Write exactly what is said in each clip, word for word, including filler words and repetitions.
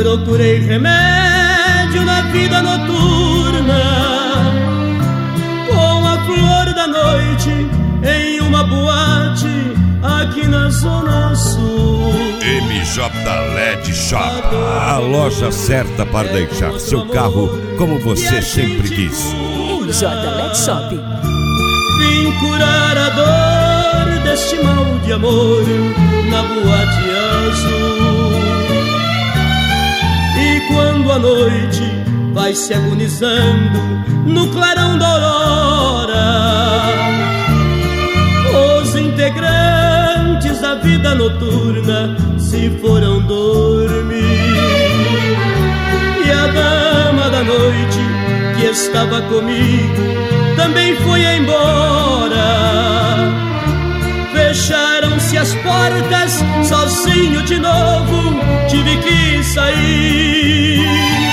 procurei remédio na vida noturna, com a flor da noite em uma boate aqui na Zona Sul. M J L E D Shop, a loja certa para deixar seu carro como você sempre quis. M J L E D Shop. Vim curar a dor deste mal de amor na boate azul. E quando a noite vai se agonizando no clarão da aurora, os integrantes da vida noturna se foram dormir. E a dama da noite que estava comigo também foi embora. Fecharam-se as portas, sozinho de novo tive que sair.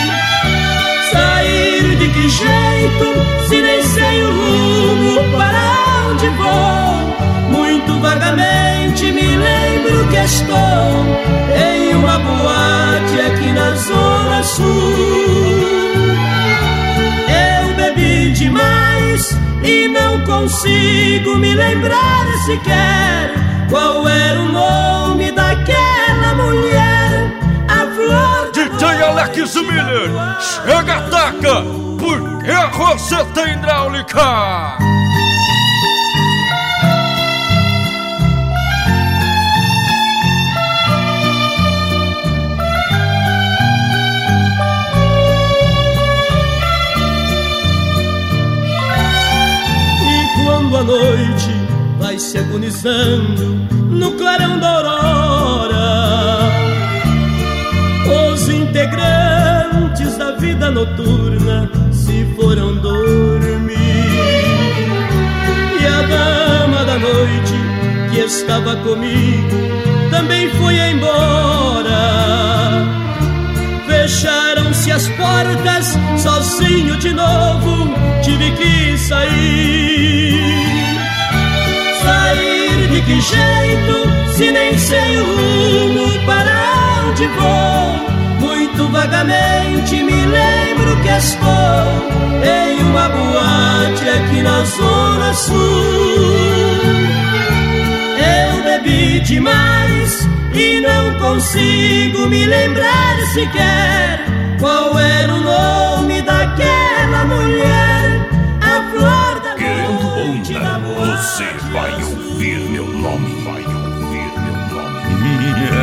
Sair de que jeito, se nem sei o rumo para onde vou? Muito vagamente me lembro que estou em uma boate aqui na Zona Sul. Eu bebi demais e não consigo me lembrar sequer qual era o nome daquela mulher. A flor D J Alex Miller, chega, ataca, porque você tem hidráulica. A noite vai se agonizando no clarão da aurora, os integrantes da vida noturna se foram dormir. E a dama da noite que estava comigo também foi embora. Fecharam-se as portas, sozinho de novo tive que sair. Sair de que jeito, se nem sei o rumo para onde vou? Muito vagamente me lembro que estou em uma boate aqui na Zona Sul. Eu bebi demais e não consigo me lembrar sequer qual era o nome daquela mulher. A flor da noite da Você vai ouvir meu nome, vai ouvir meu nome.